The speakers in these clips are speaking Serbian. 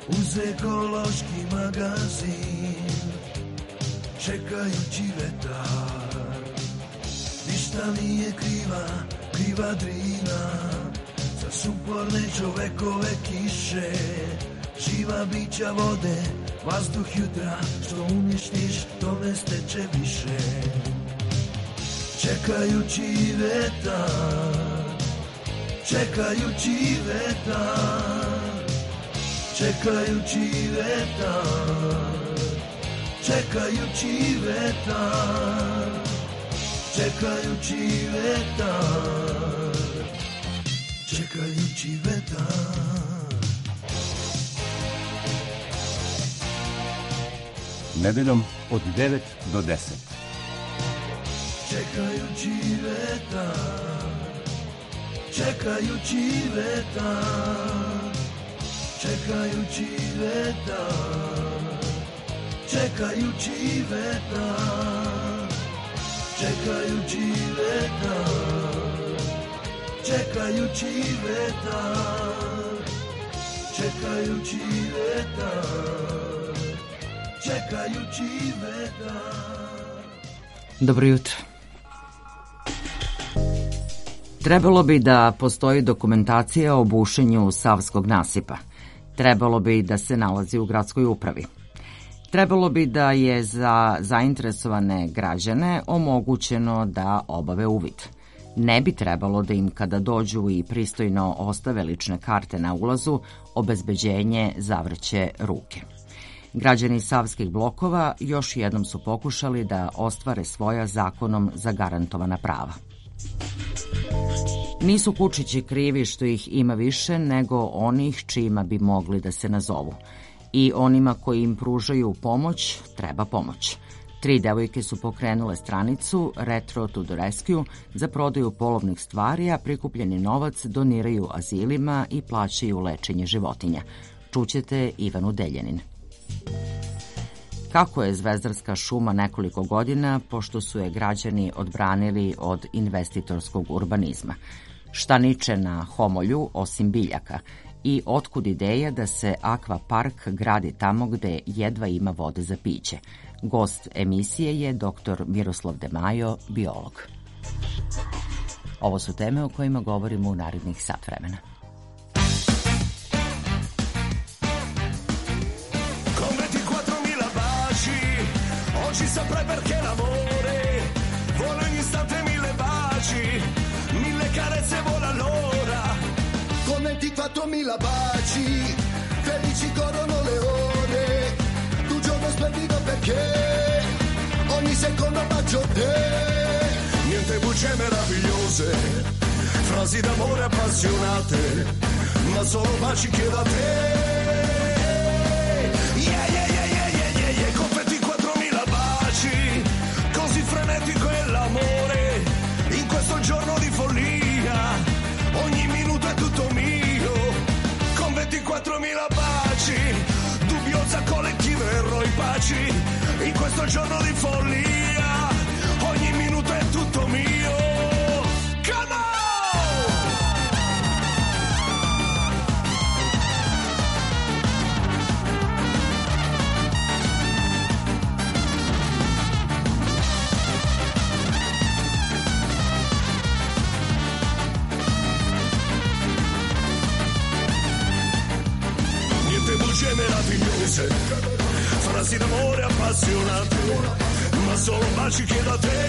uz ekološki magazin, čekajući vetar. Ništa nije kriva Drina, za suporne čovekove kiše, živa bića vode, vazduh jutra, što uništiš, to ne steče više. Čekajući vetar, čekajući vetar, čekajući vetar, čekajući vetar, čekajući vetar, čekajući vetar. Nedeljom od 9 do 10. Čekajući vetar, čekajući vetar, čekajući vetar, čekajući vetar, čekajući vetar, čekajući vetar, čekajući vetar, čekajući vetar. Dobro jutro. Trebalo bi da postoji dokumentacija o bušenju Savskog nasipa. Trebalo bi da se nalazi u gradskoj upravi. Trebalo bi da je za zainteresovane građane omogućeno da obave uvid. Ne bi trebalo da im kada dođu i pristojno ostave lične karte na ulazu, obezbeđenje zavrće ruke. Građani savskih blokova još jednom su pokušali da ostvare svoja zakonom zagarantovana prava. Nisu kučići krivi što ih ima više nego onih čijima bi mogli da se nazovu. I onima koji im pružaju pomoć treba pomoć. 3 devojke su pokrenule stranicu Retro to the Rescue za prodaju polovnih stvari, a prikupljeni novac doniraju azilima i plaćaju lečenje životinja. Čućete Ivanu Deljanin. Kako je Zvezdarska šuma nekoliko godina, pošto su je građani odbranili od investitorskog urbanizma? Šta niče na Homolju osim biljaka? I otkud ideja da se akvapark gradi tamo gde jedva ima vode za piće? Gost emisije je dr. Miroslav Demajo, biolog. Ovo su teme o kojima govorimo u narednih sat vremena. Oggi saprai perché l'amore vola in istante 1000 baci, 1000 carezze vola all'ora. Con 24.000 baci, felici corrono le ore. Tu giorno splendido perché ogni secondo bacio te. Niente bugie meravigliose, frasi d'amore appassionate, ma solo baci chiedo a te. Yeah, yeah, yeah, yeah, yeah, yeah, yeah. Così frenetico è l'amore in questo giorno di follia, ogni minuto è tutto mio, con 24.000 baci, dubbiosa collettiva eroi paci, in questo giorno di follia, ogni minuto è tutto mio. Come on! Meravigliose, frasi d'amore appassionate, ma solo baci chiedo a te.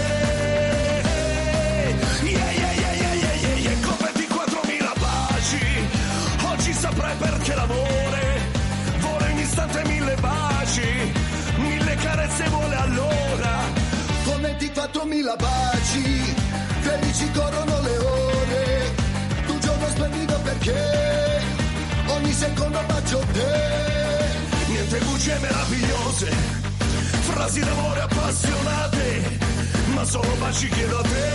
Yeah, yeah, yeah, yeah, yeah, yeah, yeah. Con 24.000 baci, oggi saprai perché l'amore vola in istante 1000 baci, 1000 carezze vuole all'ora. Con 24.000 baci, felici corrono le ore. Tu giorno splendido perché ogni secondo bacio te. Niente bugie meravigliose, frasi d'amore appassionate, ma solo baci chiedo a te.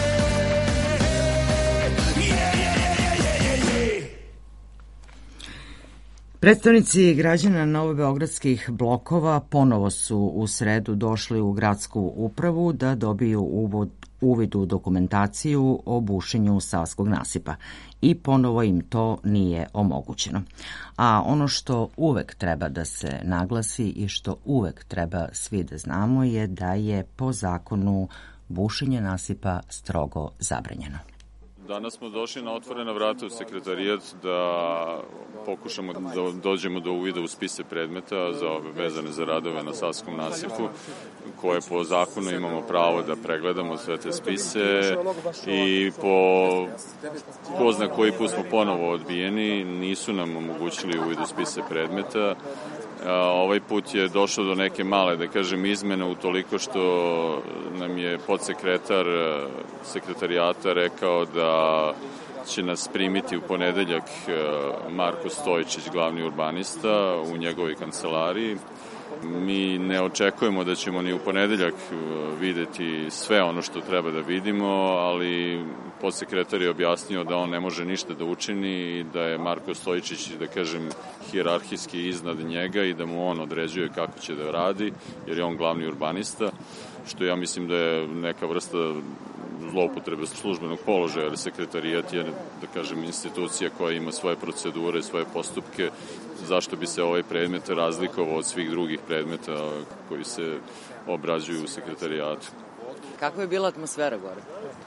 Yeah, yeah, yeah, yeah, yeah, yeah. Predstavnici građana novobeogradskih blokova ponovo su u sredu došli u gradsku upravu da dobiju uvod uvid u dokumentaciju o bušenju savskog nasipa i ponovo im to nije omogućeno. A ono što uvek treba da se naglasi i što uvek treba svi da znamo je da je po zakonu bušenje nasipa strogo zabranjeno. Danas smo došli na otvorena vrata u sekretarijat da pokušamo da dođemo do uvida u spise predmeta vezane za radove na savskom nasipu, koje po zakonu imamo pravo da pregledamo sve te spise i po ko zna koji put smo ponovo odbijeni, nisu nam omogućili uvid u spise predmeta. Ovaj put je došlo do neke male, da kažem, izmene utoliko što nam je podsekretar sekretarijata rekao da će nas primiti u ponedeljak Marko Stojičić, glavni urbanista, u njegovoj kancelariji. Mi ne očekujemo da ćemo ni u ponedeljak videti sve ono što treba da vidimo, ali podsekretar je objasnio da on ne može ništa da učini i da je Marko Stojičić, da kažem, hijerarhijski iznad njega i da mu on određuje kako će da radi, jer je on glavni urbanista, što ja mislim da je neka vrsta zloupotrebe službenog položaja, jer sekretarijat je, da kažem, institucija koja ima svoje procedure, svoje postupke. Zašto bi se ovaj predmet razlikovao od svih drugih predmeta koji se obrađuju u sekretarijatu? Kakva je bila atmosfera gore?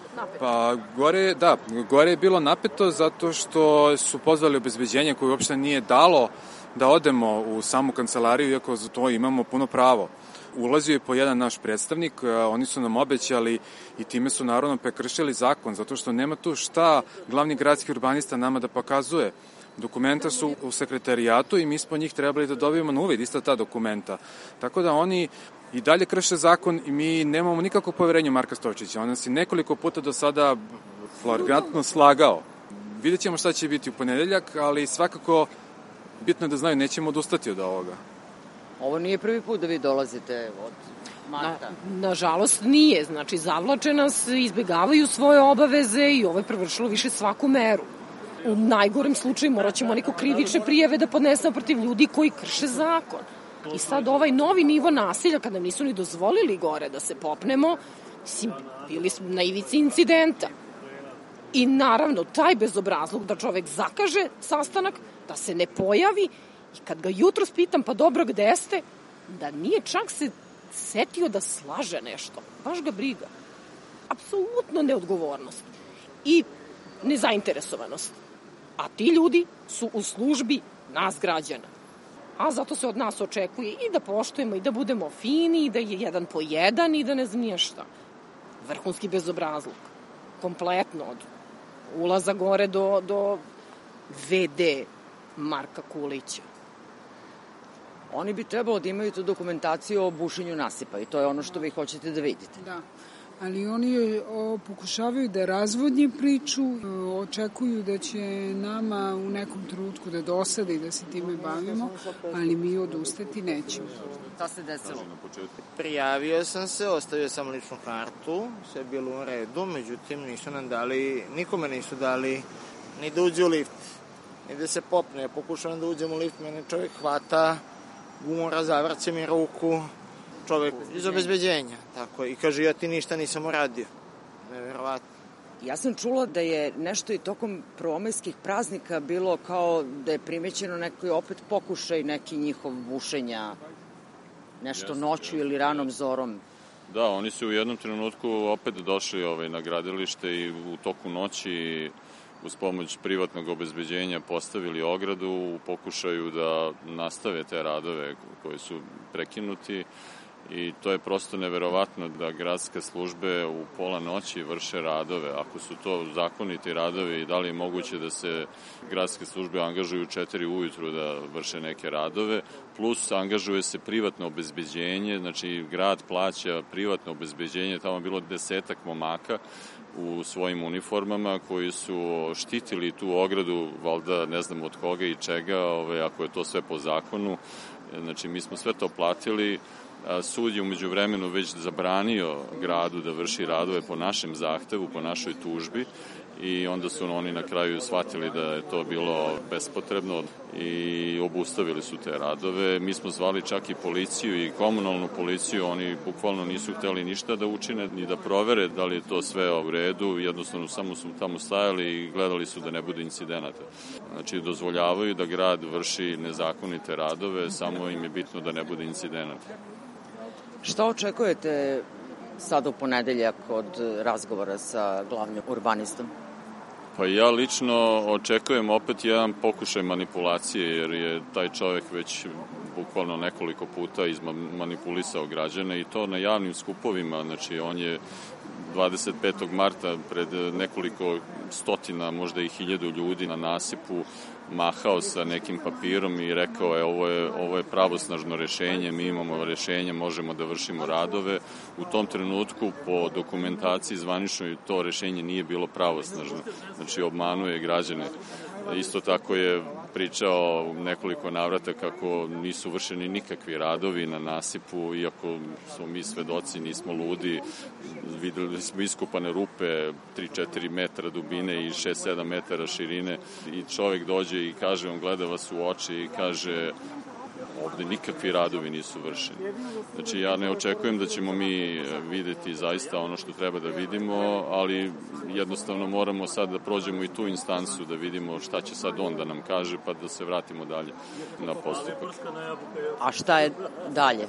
Pa gore je bilo napeto zato što su pozvali obezbeđenje koje uopšte nije dalo da odemo u samu kancelariju, iako za to imamo puno pravo. Ulazio je po jedan naš predstavnik, oni su nam obećali i time su naravno prekršili zakon, zato što nema tu šta glavni gradski urbanista nama da pokazuje. Dokumenta su u sekretarijatu i mi smo njih trebali da dobijemo na uvid, ista ta dokumenta. Tako da oni i dalje krše zakon i mi nemamo nikakvo poverenje u Marka Stojičića. On nas je nekoliko puta do sada flagrantno slagao. Vidjet ćemo šta će biti u ponedeljak, ali svakako bitno je da znaju, nećemo odustati od ovoga. Ovo nije prvi put da vi dolazite od marta. Nažalost nije, znači zavlače nas, izbjegavaju svoje obaveze i ovo je prevršilo više svaku meru. U najgorem slučaju morat ćemo neko krivične prijave da podnesemo protiv ljudi koji krše zakon. I sad ovaj novi nivo nasilja, kada nam nisu ni dozvolili gore da se popnemo, bili smo na ivici incidenta. I naravno, taj bezobrazluk da čovek zakaže sastanak, da se ne pojavi i kad ga jutros pitam, pa dobro, gde ste? Da nije čak se setio da slaže nešto. Baš ga briga. Apsolutno neodgovornost. I nezainteresovanost. A ti ljudi su u službi nas građana. A zato se od nas očekuje i da poštujemo i da budemo fini i da je jedan po jedan i da ne znam nije šta. Vrhunski bezobrazluk. Kompletno od ulaza gore do VD Marka Kulića. Oni bi trebalo da imaju tu dokumentaciju o bušenju nasipa i to je ono što vi hoćete da vidite. Da, ali oni pokušavaju da razvodnje priču, očekuju da će nama u nekom trenutku da dosade i da se time bavimo, ali mi odustati nećemo. Šta se desilo? Prijavio sam se, ostavio sam ličnu kartu, sve je bilo u redu, međutim nikome nisu dali ni da uđe u lift, ni da se popne. Pokušavam da uđem u lift, mene čovjek hvata, gumora, zavrće mi ruku, čovjek iz obezbeđenja, tako, i kaže ja ti ništa nisam uradio. Neverovatno. Ja sam čula da je nešto i tokom prvomajskih praznika bilo kao da je primećeno neki opet pokušaj neki njihov bušenja, nešto noću ili ranom zorom. Da, oni su u jednom trenutku opet došli na gradilište i u toku noći uz pomoć privatnog obezbeđenja postavili ogradu u pokušaju da nastave te radove koji su prekinuti i to je prosto neverovatno da gradske službe u pola noći vrše radove. Ako su to zakoniti radovi i da li je moguće da se gradske službe angažuju 4 ujutru da vrše neke radove, plus angažuje se privatno obezbeđenje, znači grad plaća privatno obezbeđenje, tamo je bilo 10 momaka u svojim uniformama koji su štitili tu ogradu, valjda ne znam od koga i čega, ako je to sve po zakonu. Znači mi smo sve to platili. Sud je umeđu vremenu već zabranio gradu da vrši radove po našem zahtevu, po našoj tužbi i onda su oni na kraju shvatili da je to bilo bespotrebno i obustavili su te radove. Mi smo zvali čak i policiju i komunalnu policiju, oni bukvalno nisu hteli ništa da učine ni da provere da li je to sve u redu, jednostavno samo su tamo stajali i gledali su da ne bude incidenata. Znači dozvoljavaju da grad vrši nezakonite radove, samo im je bitno da ne bude incidenata. Šta očekujete sad u ponedeljak od razgovora sa glavnim urbanistom? Pa ja lično očekujem opet jedan pokušaj manipulacije, jer je taj čovek već bukvalno nekoliko puta izmanipulisao građane i to na javnim skupovima. Znači on je 25. marta pred nekoliko stotina, možda i 1000 ljudi na nasipu mahao sa nekim papirom i rekao je ovo je pravosnažno rešenje, mi imamo rešenje, možemo da vršimo radove. U tom trenutku po dokumentaciji zvaničnoj to rešenje nije bilo pravosnažno, znači obmanuje građane. Isto tako je pričao u nekoliko navrata kako nisu vršeni nikakvi radovi na nasipu, iako smo mi svedoci, nismo ludi, videli smo iskopane rupe 3-4 metra dubine i 6-7 metara širine i čovek dođe i kaže, on gleda vas u oči i kaže ovde nikakvi radovi nisu vršeni. Znači ja ne očekujem da ćemo mi videti zaista ono što treba da vidimo, ali jednostavno moramo sad da prođemo i tu instansu da vidimo šta će sad on da nam kaže pa da se vratimo dalje na postupak. A šta je dalje?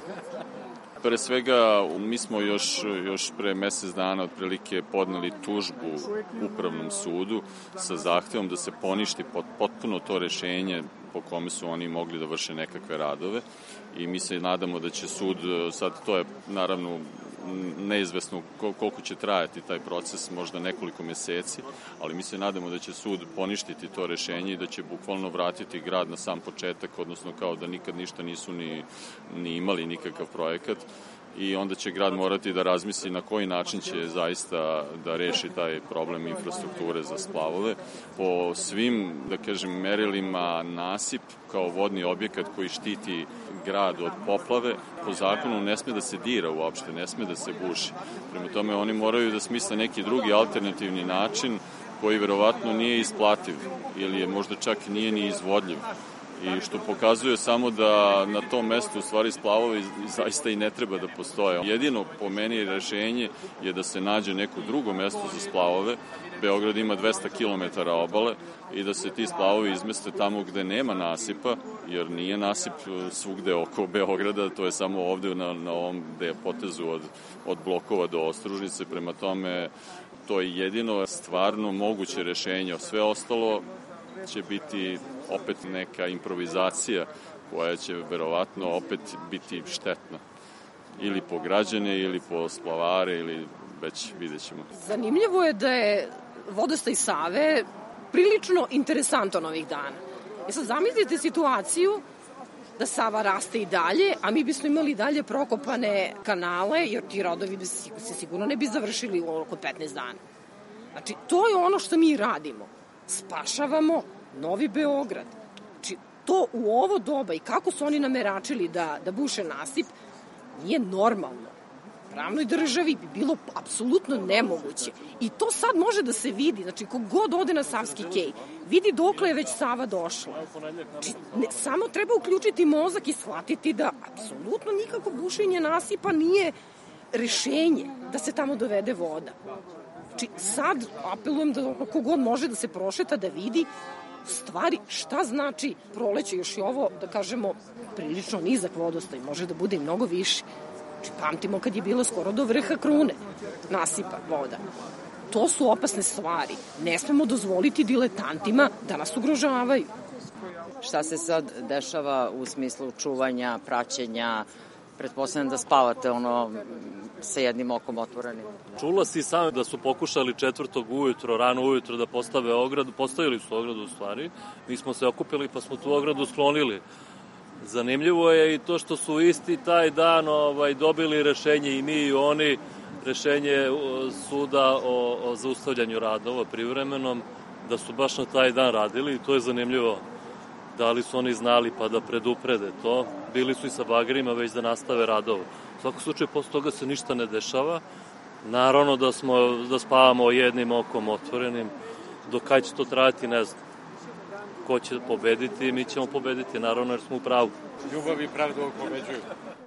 Pre svega, mi smo još pre mesec dana otprilike podneli tužbu Upravnom sudu sa zahtevom da se poništi potpuno to rešenje po kome su oni mogli da vrše nekakve radove i mi se nadamo da će sud, sad to je naravno neizvesno koliko će trajati taj proces, možda nekoliko meseci, ali mi se nadamo da će sud poništiti to rešenje i da će bukvalno vratiti grad na sam početak, odnosno kao da nikad ništa nisu ni imali nikakav projekat i onda će grad morati da razmisli na koji način će zaista da reši taj problem infrastrukture za splavove. Po svim, da kažem, merilima nasip kao vodni objekat koji štiti grad od poplave, po zakonu ne sme da se dira uopšte, ne sme da se buši. Prema tome oni moraju da smisle neki drugi alternativni način koji verovatno nije isplativ ili je možda čak nije ni izvodljiv. I što pokazuje samo da na tom mestu u stvari splavovi zaista i ne treba da postoje. Jedino po meni rešenje je da se nađe neko drugo mesto za splavove. Beograd ima 200 km obale i da se ti splavovi izmeste tamo gde nema nasipa, jer nije nasip svugde oko Beograda, to je samo ovde na ovom gde je potezu od Blokova do Ostružnice. Prema tome, to je jedino stvarno moguće rešenje. Sve ostalo će biti opet neka improvizacija koja će verovatno opet biti štetna. Ili po građane, ili po splavare, ili već vidjet ćemo. Zanimljivo je da je vodostaj Save prilično interesantan ovih dana. Sad zamislite situaciju da Sava raste i dalje, a mi bismo imali dalje prokopane kanale, jer ti radovi se sigurno ne bi završili u oko 15 dana. Znači, to je ono što mi radimo. Spašavamo Novi Beograd. Znači, to u ovo doba i kako su oni nameračili da buše nasip, nije normalno. Pravnoj državi bi bilo apsolutno nemoguće. I to sad može da se vidi. Znači, kogod ode na Savski kej, vidi dokle je već Sava došla. Znači, samo treba uključiti mozak i shvatiti da apsolutno nikako bušenje nasipa nije rešenje da se tamo dovede voda. Znači, sad apelujem da kogod može da se prošeta, da vidi stvari šta znači proleće, još i ovo, da kažemo, prilično nizak vodostaj, može da bude i mnogo više. Znači, pamtimo kad je bilo skoro do vrha Krune nasipa voda. To su opasne stvari. Ne smemo dozvoliti diletantima da nas ugrožavaju. Šta se sad dešava u smislu čuvanja, praćenja? Pretpostavljam da spavate sa jednim okom otvorenim. Čula si sam da su pokušali 4. ujutro, rano ujutro da postave ogradu. Postavili su ogradu u stvari. Mi smo se okupili pa smo tu ogradu sklonili. Zanimljivo je i to što su isti taj dan dobili rešenje i mi i oni, rešenje suda o zaustavljanju radova privremenom, da su baš na taj dan radili i to je zanimljivo. Da li su oni znali pa da preduprede to. Bili su i sa bagerima već da nastave radove. U svakom slučaju, posle toga se ništa ne dešava. Naravno da spavamo jednim okom otvorenim. Do kada će to trajati, ne znam. Ko će pobediti, mi ćemo pobediti, naravno, jer smo u pravu. Ljubav i pravda pobeđuju.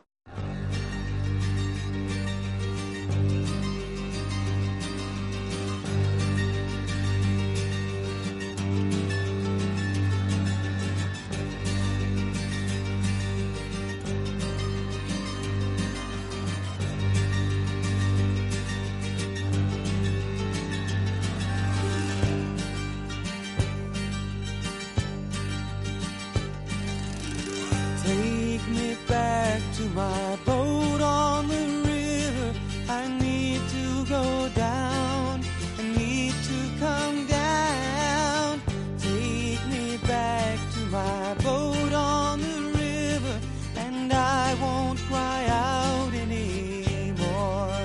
My boat on the river, I need to go down, I need to come down. Take me back to my boat on the river, and I won't cry out anymore.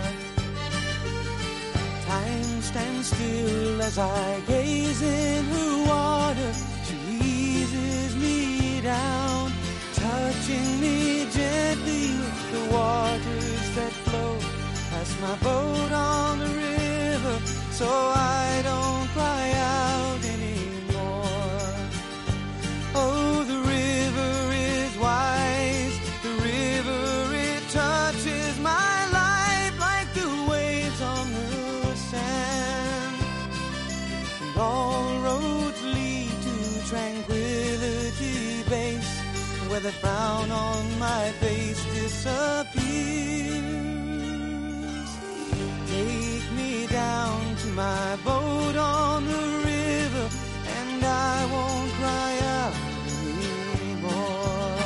Time stands still as I gaze in her water, she eases me down, touching me gently with the waters that flow past my boat on the river, so I don't cry out anymore. Oh, the river is wise, the river, it touches my life like the waves on the sand, and all roads lead to tranquility base, where the frown on my face disappears. Take me down to my boat on the river, and I won't cry out anymore.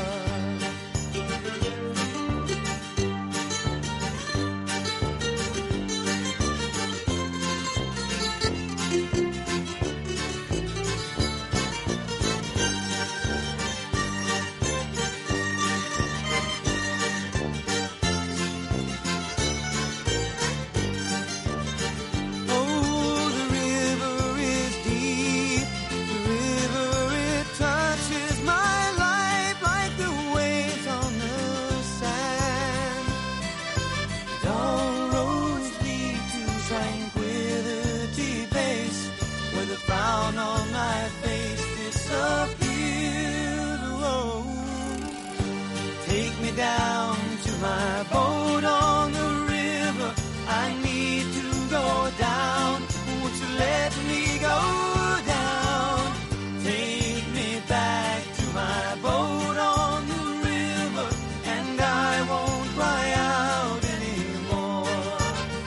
Down to my boat on the river, I need to go down, won't you let me go down? Take me back to my boat on the river, and I won't cry out anymore,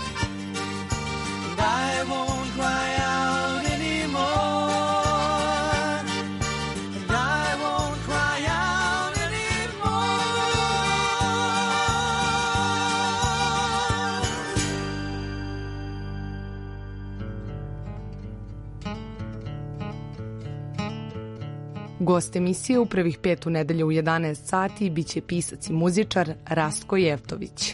and I won't cry out anymore, and I won't cry out anymore. Gost emisije u prvih 5 u nedelju u 11 sati biće pisac i muzičar Rastko Jevtović.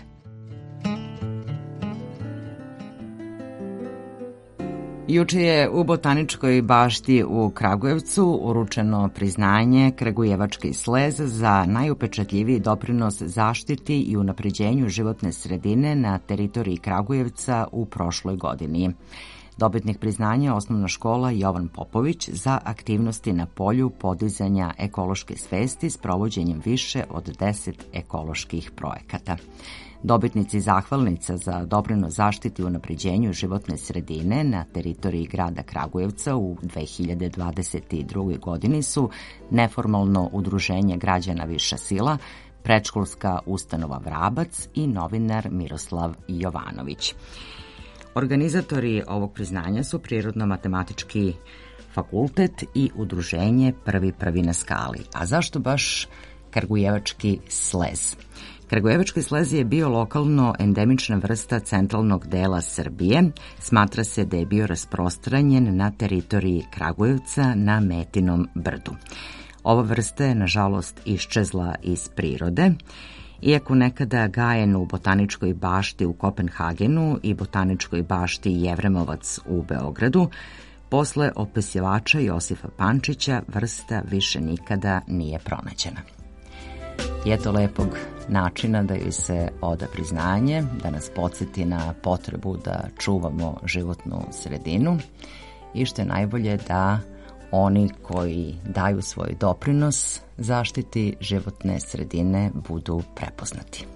Juče je u Botaničkoj bašti u Kragujevcu uručeno priznanje Kragujevački slez za najupečatljiviji doprinos zaštiti i unapređenju životne sredine na teritoriji Kragujevca u prošloj godini. Dobitnik priznanja je osnovna škola Jovan Popović za aktivnosti na polju podizanja ekološke svesti s provođenjem više od 10 ekoloških projekata. Dobitnici zahvalnica za doprinos zaštiti i unapređenju životne sredine na teritoriji grada Kragujevca u 2022. godini su neformalno udruženje građana Viša sila, predškolska ustanova Vrabac i novinar Miroslav Jovanović. Organizatori ovog priznanja su Prirodno-matematički fakultet i udruženje Prvi na skali. A zašto baš Kragujevački slez? Kragujevački slez je bio lokalno endemična vrsta centralnog dela Srbije. Smatra se da je bio rasprostranjen na teritoriji Kragujevca na Metinom brdu. Ova vrsta je, nažalost, iščezla iz prirode. Iako nekada gajen u Botaničkoj bašti u Kopenhagenu i Botaničkoj bašti Jevremovac u Beogradu, posle opisivača Josifa Pančića vrsta više nikada nije pronađena. I eto lepog načina da joj se oda priznanje, da nas podsjeti na potrebu da čuvamo životnu sredinu i što je najbolje da oni koji daju svoj doprinos zaštiti životne sredine budu prepoznati.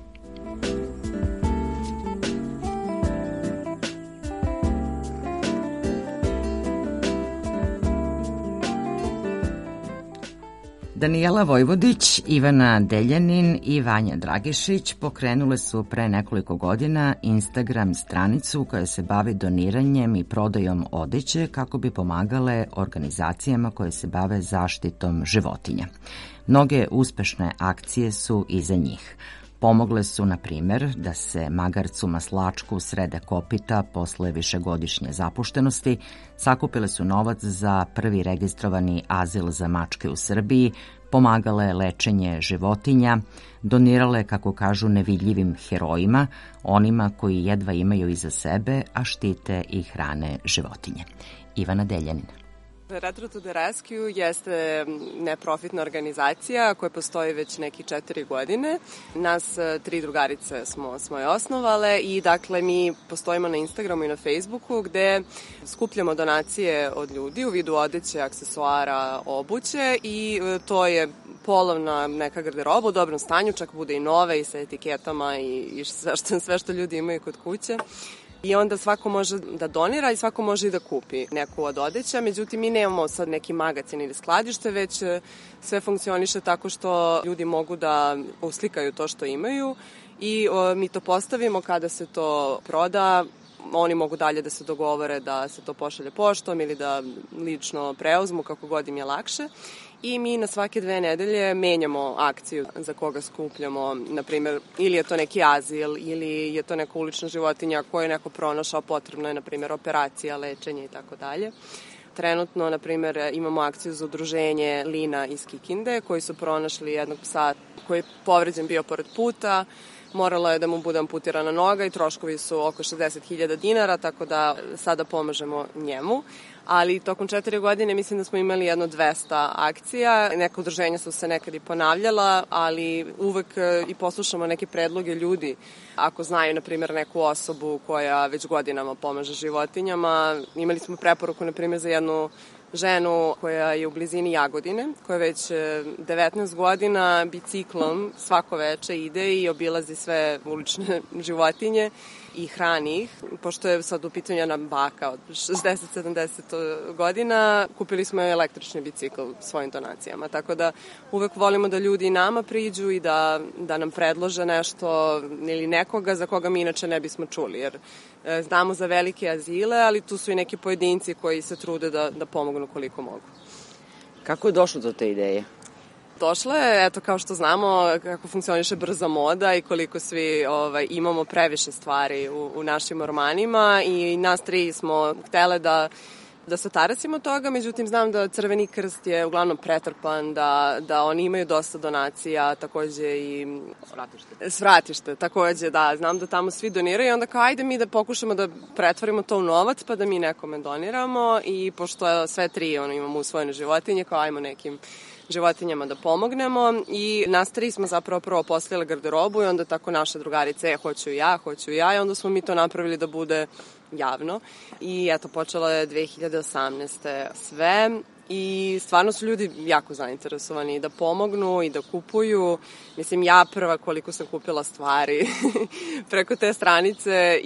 Danijela Vojvodić, Ivana Deljanin i Vanja Dragišić pokrenule su pre nekoliko godina Instagram stranicu koja se bavi doniranjem i prodajom odeće kako bi pomagale organizacijama koje se bave zaštitom životinja. Mnoge uspešne akcije su iza njih. Pomogle su, na primer, da se magarcu maslačku srede kopita posle višegodišnje zapuštenosti, sakupile su novac za prvi registrovani azil za mačke u Srbiji, pomagale lečenje životinja, donirale, kako kažu, nevidljivim herojima, onima koji jedva imaju iza sebe, a štite i hrane životinje. Ivana Deljanin. Retro to the Rescue jeste neprofitna organizacija koja postoji već neki 4 godine. Nas 3 drugarice smo je osnovale i dakle mi postojimo na Instagramu i na Facebooku gde skupljamo donacije od ljudi u vidu odeće, aksesuara, obuće i to je polovna neka garderoba u dobrom stanju, čak bude i nove i sa etiketama i sve što ljudi imaju kod kuće. I onda svako može da donira i svako može i da kupi neku od odeća. Međutim, mi nemamo sad neki magacin ili skladište, već sve funkcioniše tako što ljudi mogu da uslikaju to što imaju i mi to postavimo kada se to proda. Oni mogu dalje da se dogovore da se to pošalje poštom ili da lično preuzmu kako god im je lakše. I mi na svake 2 nedelje menjamo akciju za koga skupljamo, na primjer, ili je to neki azil, ili je to neka ulična životinja koju je neko pronašao, potrebno je, na primjer, operacija, lečenje i tako dalje. Trenutno, na primjer, imamo akciju za udruženje Lina iz Kikinde, koji su pronašli jednog psa koji je povređen bio pored puta, moralo je da mu bude amputirana noga i troškovi su oko 60.000 dinara, tako da sada pomažemo njemu. Ali tokom 4 godine mislim da smo imali jedno 200 akcija. Neka udruženja su se nekad i ponavljala, ali uvek i poslušamo neke predloge ljudi. Ako znaju, na primjer, neku osobu koja već godinama pomaže životinjama. Imali smo preporuku, na primjer, za jednu ženu koja je u blizini Jagodine, koja već 19 godina biciklom svako veče ide i obilazi sve ulične životinje i hrani ih. Pošto je sad u pitanju jedna baka od 60-70 godina, kupili smo električni bicikl svojim donacijama. Tako da uvek volimo da ljudi nama priđu i da nam predlože nešto ili nekoga za koga mi inače ne bismo čuli. Jer znamo za velike azile, ali tu su i neki pojedinci koji se trude da pomognu koliko mogu. Kako je došlo do te ideje? Došla je, eto, kao što znamo kako funkcioniše brza moda i koliko svi imamo previše stvari u našim ormanima i nas 3 smo htele da se tarasimo toga, međutim znam da Crveni krst je uglavnom pretrpan, da oni imaju dosta donacija, takođe i svratište, takođe, da, znam da tamo svi doniraju i onda kao ajde mi da pokušamo da pretvorimo to u novac pa da mi nekome doniramo i pošto sve 3 imamo usvojene životinje, kao ajmo nekim životinjama da pomognemo i nas 3 smo zapravo prvo poslali garderobu i onda tako naše drugarice, hoću ja i onda smo mi to napravili da bude javno i eto počelo je 2018. sve i stvarno su ljudi jako zainteresovani da pomognu i da kupuju. Mislim, ja prva koliko sam kupila stvari preko te stranice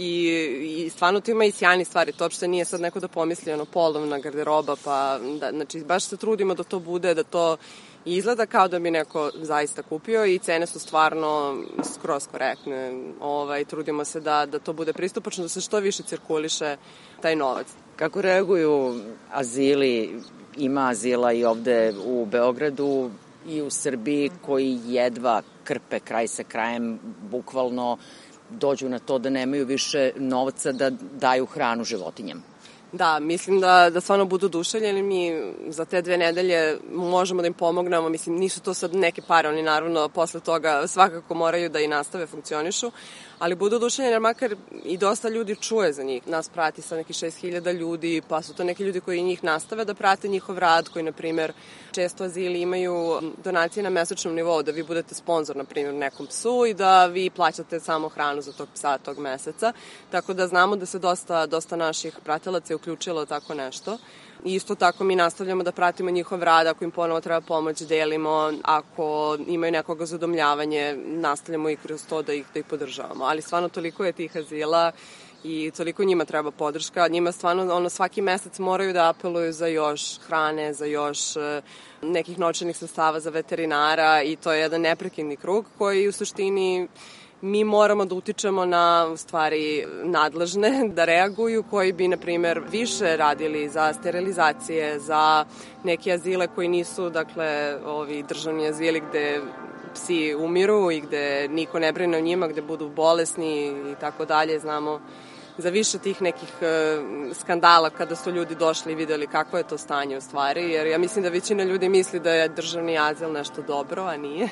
i stvarno tu ima i sjajni stvari. To uopšte nije sad neko da pomisli polovna garderoba, pa znači baš se trudimo da to bude, da to izgleda kao da bi neko zaista kupio i cene su stvarno skroz korektne. Trudimo se da to bude pristupačno, da se što više cirkuliše taj novac. Kako reaguju azili? Ima azila i ovde u Beogradu i u Srbiji koji jedva krpe kraj sa krajem, bukvalno dođu na to da nemaju više novca da daju hranu životinjama. Da, mislim da stvarno budu oduševljeni. Mi za te 2 nedelje možemo da im pomognemo. Mislim, nisu to sad neke pare, oni naravno posle toga svakako moraju da i nastave funkcionišu, ali budu oduševljeni jer makar i dosta ljudi čuje za njih. Nas prati sa nekih 6.000 ljudi, pa su to neki ljudi koji njih nastave da prate njihov rad, koji, na primjer, često azili imaju donacije na mesečnom nivou, da vi budete sponsor, na primjer, nekom psu i da vi plaćate samo hranu za tog psa tog meseca. Tako da znamo da se dosta naših pratilaca je uključila tako nešto. I isto tako mi nastavljamo da pratimo njihov rad, ako im ponovo treba pomoć, delimo, ako imaju nekoga za udomljavanje, nastavljamo i kroz to da ih podržavamo. Ali stvarno toliko je tih azila i toliko njima treba podrška. Njima stvarno svaki mesec moraju da apeluju za još hrane, za još nekih novčanih sredstava za veterinara i to je jedan neprekidni krug koji u suštini mi moramo da utičemo na, u stvari, nadležne da reaguju, koji bi, na primer, više radili za sterilizacije, za neke azile koji nisu, dakle, ovi državni azili gde psi umiru i gde niko ne brine o njima, gde budu bolesni i tako dalje. Znamo za više tih nekih skandala kada su ljudi došli i videli kako je to stanje u stvari, jer ja mislim da većina ljudi misli da je državni azil nešto dobro, a nije.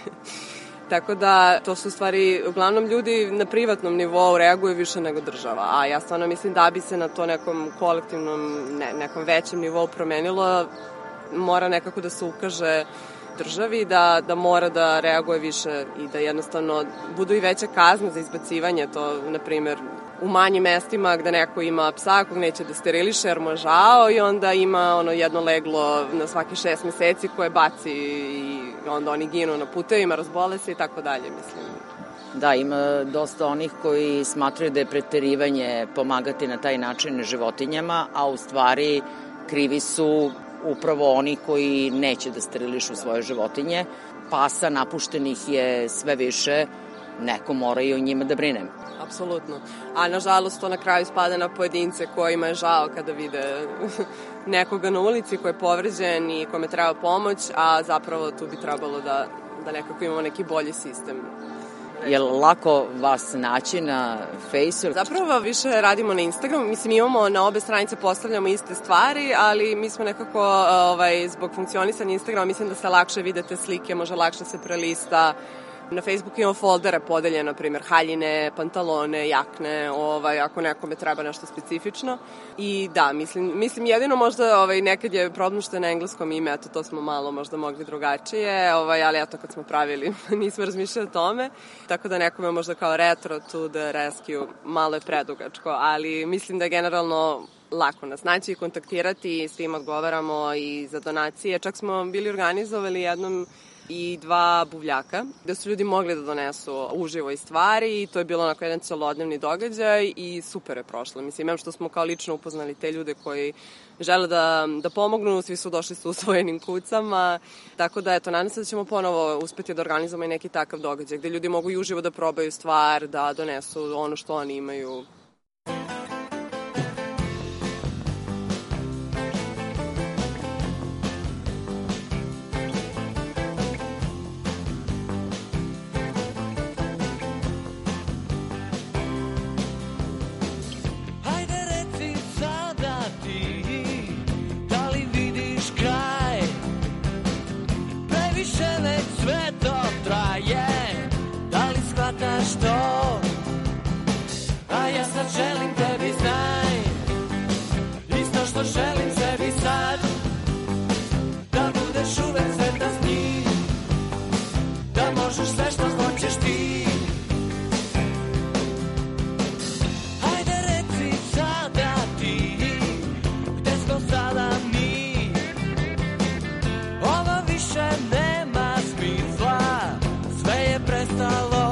Tako da to su stvari, uglavnom ljudi na privatnom nivou reaguju više nego država, a ja stvarno mislim da bi se na to nekom kolektivnom, nekom većem nivou promenilo, mora nekako da se ukaže državi da mora da reaguje više i da jednostavno budu i veće kazne za izbacivanje, to, na primer, u manjim mestima gde neko ima psa kog neće da steriliše jer mu je žao i onda ima jedno leglo na svaki 6 meseci koje baci i onda oni ginu na putevima, razbole se i tako dalje, mislim. Da, ima dosta onih koji smatraju da je preterivanje pomagati na taj način životinjama, a u stvari krivi su upravo oni koji neće da sterilišu svoje životinje. Pasa napuštenih je sve više, neko mora i o njima da brine. Apsolutno. A nažalost to na kraju spada na pojedince kojima je žao kada vide nekoga na ulici ko je povređen i kome treba pomoć, a zapravo tu bi trebalo da nekako imamo neki bolji sistem. Je li lako vas naći na Facebooku? Zapravo više radimo na Instagramu. Mislim, imamo na obe stranice postavljamo iste stvari, ali mi smo nekako zbog funkcionisanja Instagrama mislim da se lakše videte slike, može lakše se prelista. Na Facebooku imamo foldere podeljene, na primjer, haljine, pantalone, jakne, ako nekome treba nešto specifično. I da, mislim jedino možda nekad je problem što je na engleskom ime, eto to smo malo možda mogli drugačije, ali eto kad smo pravili nismo razmišljali o tome. Tako da nekome možda kao retro to the rescue malo je predugačko, ali mislim da je generalno lako nas naći i kontaktirati, svima odgovaramo i za donacije. Čak smo bili organizovali jednom i 2 buvljaka, gde su ljudi mogli da donesu uživo i stvari i to je bilo onako jedan celodnevni događaj i super je prošlo. Mislim, što smo kao lično upoznali te ljude koji žele da pomognu, svi su došli sa usvojenim kucama, tako da eto, nadam se da ćemo ponovo uspeti da organizujemo i neki takav događaj, gde ljudi mogu i uživo da probaju stvar, da donesu ono što oni imaju. Želim tebi znaj, isto što želim sebi sad, da budeš uvek sretan s njim, da možeš sve što hoćeš ti. Hajde reci sada ti, gde smo sada mi, ovo više nema smisla, sve je prestalo.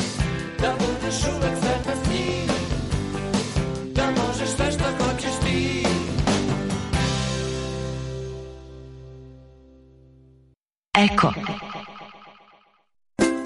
Uvek sretan s njim, da možeš sve što hoćeš ti.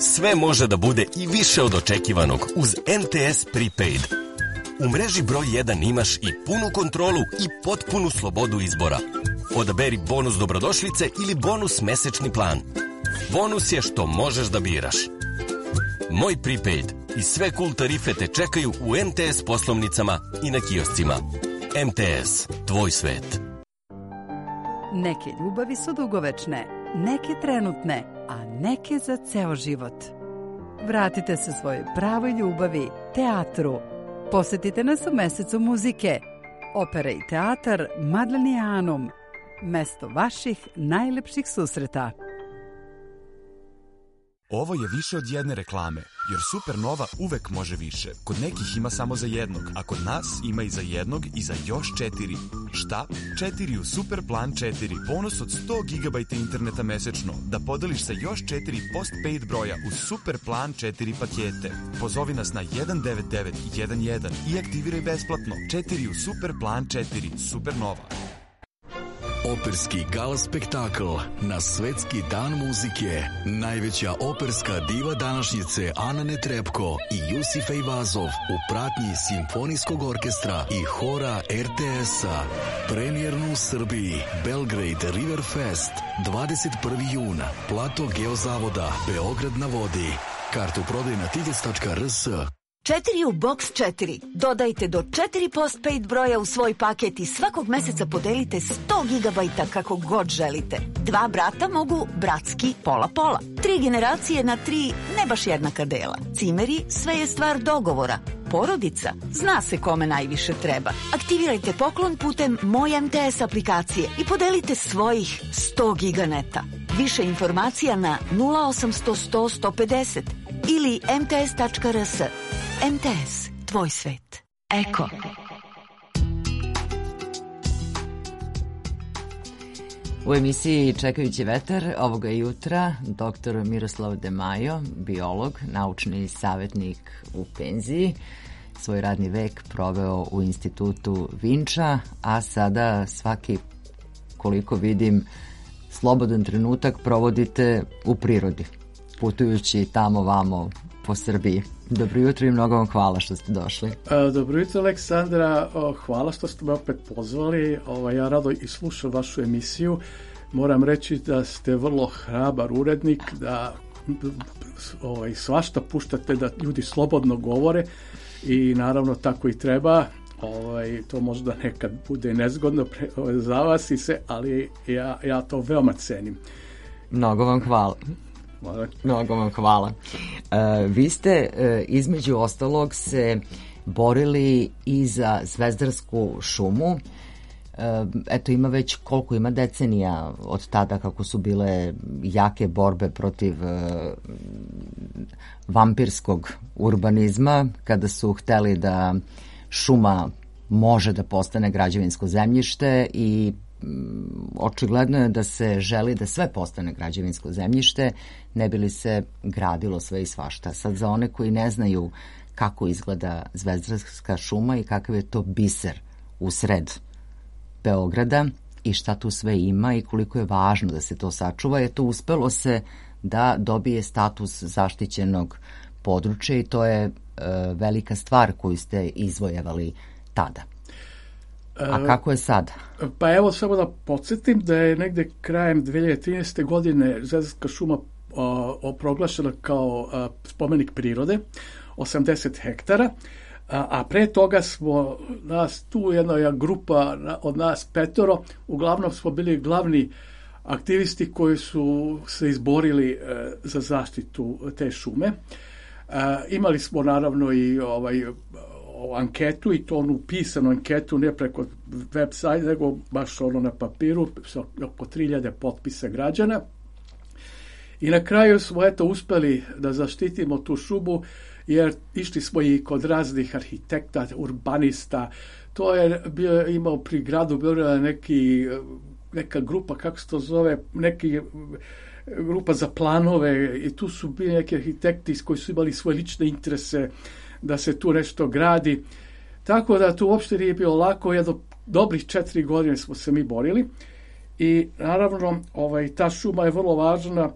sve može da bude i više od očekivanog uz MTS Prepaid. U mreži broj 1 imaš i punu kontrolu i potpunu slobodu izbora. Odaberi bonus dobrodošlice ili bonus mesečni plan. Bonus je što možeš da biraš. Moj Prepaid i sve cool tarife te čekaju u MTS poslovnicama i na kioscima. MTS, tvoj svet. Neke ljubavi su dugovečne, neke trenutne, a neke za ceo život. Vratite se svojoj pravoj ljubavi, teatru. Posetite nas u mesecu muzike. Opera i teatar Madlenijanum. Mesto vaših najlepših susreta. Ovo je više od jedne reklame, jer Supernova uvek može više. Kod nekih ima samo za jednog, a kod nas ima i za jednog i za još 4. Šta? 4 u Super Plan 4. Bonus od 100 GB interneta mesečno, da podeliš sa još 4 postpaid broja uz Super Plan 4 pakete. Pozovi nas na 19911 i aktiviraj besplatno 4 u Super Plan 4. Supernova. Operski gala spektakl na Svetski dan muzike. Najveća operska diva današnjice Ana Netrebko i Jusif Ejvazov u pratnji Simfonijskog orkestra i hora RTS-a. Premijerno u Srbiji. Belgrade River Fest 21. juna. Plato Geozavoda, Beograd na vodi. Kartu prodaj na tickets.rs. 4 u Box 4. Dodajte do 4 postpaid broja u svoj paket i svakog meseca podelite 100 GB kako god želite. 2 brata mogu bratski pola-pola. 3 generacije na 3 ne baš jednaka dela. Cimeri, sve je stvar dogovora. Porodica, zna se kome najviše treba. Aktivirajte poklon putem Moj MTS aplikacije i podelite svojih 100 giganeta. Više informacija na 0800 100 150 ili mts.rs. MTS, tvoj svet. Eko. U emisiji Čekajući vetar ovoga jutra dr. Miroslav De Majo, biolog, naučni savjetnik u penziji, svoj radni vek proveo u institutu Vinča, a sada svaki, koliko vidim, slobodan trenutak provodite u prirodi, putujući tamo vamo po Srbiji. Dobro jutro i mnogo vam hvala što ste došli. Dobro jutro, Aleksandra. Hvala što ste me opet pozvali. Ja rado i slušam vašu emisiju. Moram reći da ste vrlo hrabar urednik, da svašta puštate da ljudi slobodno govore i naravno tako i treba. To možda nekad bude nezgodno za vas i sve, ali ja to veoma cenim. Mnogo vam hvala. Mnogo vam hvala. Vi ste između ostalog se borili i za Zvezdarsku šumu. Eto, ima već koliko ima decenija od tada kako su bile jake borbe protiv vampirskog urbanizma, kada su hteli da šuma može da postane građevinsko zemljište i očigledno je da se želi da sve postane građevinsko zemljište, ne bi li se gradilo sve i svašta. Sad za one koji ne znaju kako izgleda Zvezdarska šuma i kakav je to biser u sred Beograda i šta tu sve ima i koliko je važno da se to sačuva, je to uspelo se da dobije status zaštićenog područja i to je velika stvar koju ste izvojevali tada. A kako je sad? Pa evo samo da podsjetim da je negde krajem 2013. godine Zvezdarska šuma proglašena kao spomenik prirode, 80 hektara, a pre toga smo nas tu jedna grupa od nas 5, uglavnom smo bili glavni aktivisti koji su se izborili za zaštitu te šume. Imali smo naravno i anketu, i to onu pisanu anketu, ne preko web sajta, nego baš ono na papiru, sa oko 3000 potpisa građana. I na kraju smo uspeli da zaštitimo tu šumu, jer išli smo i kod raznih arhitekta, urbanista. To je imao pri gradu Beograda neka grupa, kako se to zove, grupa za planove, i tu su bili neki arhitekti koji su imali svoje lične interese da se tu nešto gradi. Tako da tu uopšte nije bilo lako, jedno dobrih 4 godine smo se mi borili i naravno ta šuma je vrlo važna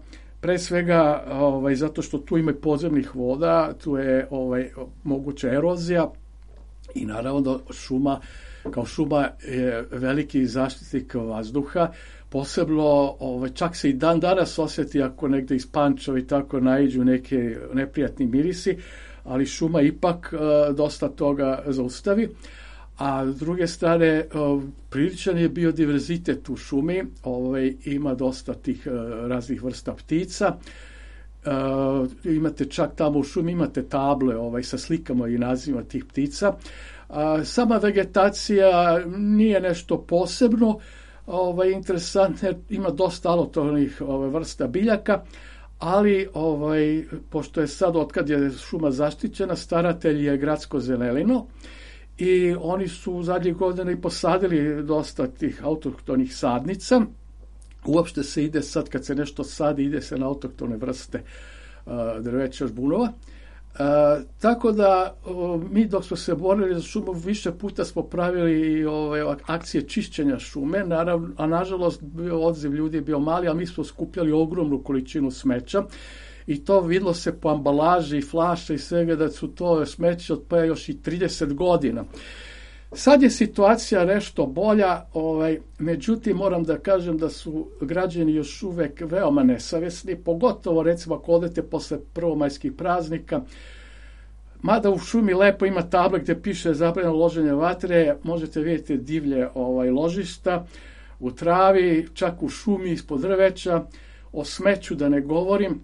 Pre svega zato što tu ima podzemnih voda, tu je moguća erozija i naravno da šuma je veliki zaštitnik vazduha, posebno čak se i dan danas osjeti ako negde iz Pančeva i tako naiđu neki neprijatni mirisi, ali šuma ipak dosta toga zaustavi. A s druge strane, priličan je biodiverzitet u šumi, ima dosta tih raznih vrsta ptica. Imate čak tamo u šumi, imate table sa slikama i nazivima tih ptica. Sama vegetacija nije nešto posebno interesantno, ima dosta alohtonih vrsta biljaka, ali pošto je sad, otkad je šuma zaštićena, staratelj je gradsko zelenilo i oni su zadnjih godina i posadili dosta tih autohtonih sadnica. Uopšte se ide sad, kad se nešto sadi, ide se na autohtone vrste drveća žbunova. Tako da mi dok smo se borili za šumu, više puta smo pravili akcije čišćenja šume, a nažalost odziv ljudi je bio mali, a mi smo skupljali ogromnu količinu smeća i to videlo se po ambalaži i flaša i svega da su to smeće od pa još i 30 godina. Sad je situacija nešto bolja, međutim moram da kažem da su građani još uvek veoma nesavesni, pogotovo recimo ako odete posle prvomajskih praznika, mada u šumi lepo ima table gde piše zabranjeno loženje vatre, možete vidjeti divlje ložišta u travi, čak u šumi ispod drveća, o smeću da ne govorim.